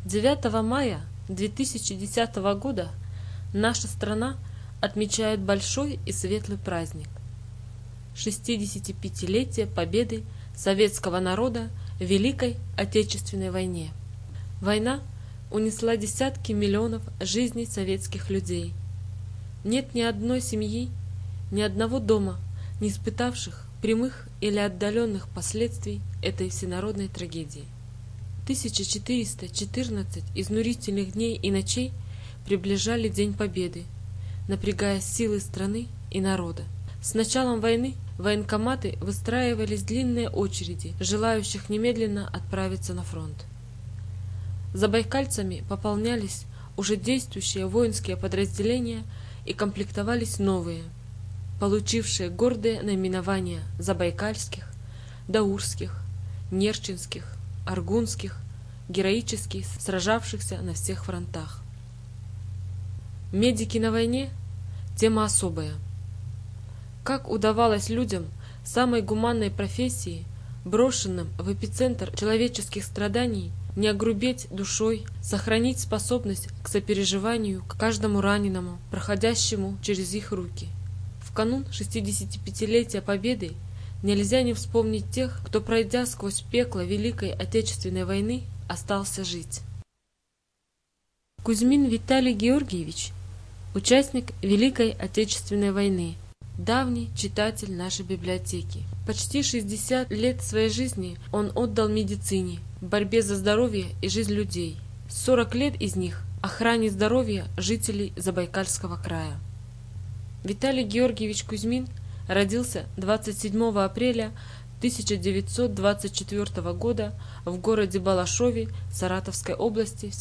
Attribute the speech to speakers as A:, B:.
A: 9 мая 2010 года наша страна отмечает большой и светлый праздник – 65-летие победы советского народа в Великой Отечественной войне. Война унесла десятки миллионов жизней советских людей. Нет ни одной семьи, ни одного дома, не испытавших прямых или отдаленных последствий этой всенародной трагедии. 1414 изнурительных дней и ночей приближали День Победы, напрягая силы страны и народа. С началом войны в военкоматы выстраивались длинные очереди желающих немедленно отправиться на фронт. Забайкальцами пополнялись уже действующие воинские подразделения и комплектовались новые, получившие гордые наименования забайкальских, даурских, нерчинских, аргунских, героически сражавшихся на всех фронтах. Медики на войне – тема особая. Как удавалось людям самой гуманной профессии, брошенным в эпицентр человеческих страданий, не огрубеть душой, сохранить способность к сопереживанию к каждому раненому, проходящему через их руки. В канун 65-летия Победы нельзя не вспомнить тех, кто, пройдя сквозь пекло Великой Отечественной войны, остался жить. Кузьмин Виталий Георгиевич, участник Великой Отечественной войны, давний читатель нашей библиотеки. Почти 60 лет своей жизни он отдал медицине, борьбе за здоровье и жизнь людей. 40 лет из них – охране здоровья жителей Забайкальского края. Виталий Георгиевич Кузьмин родился 27 апреля 1924 года в городе Балашове Саратовской области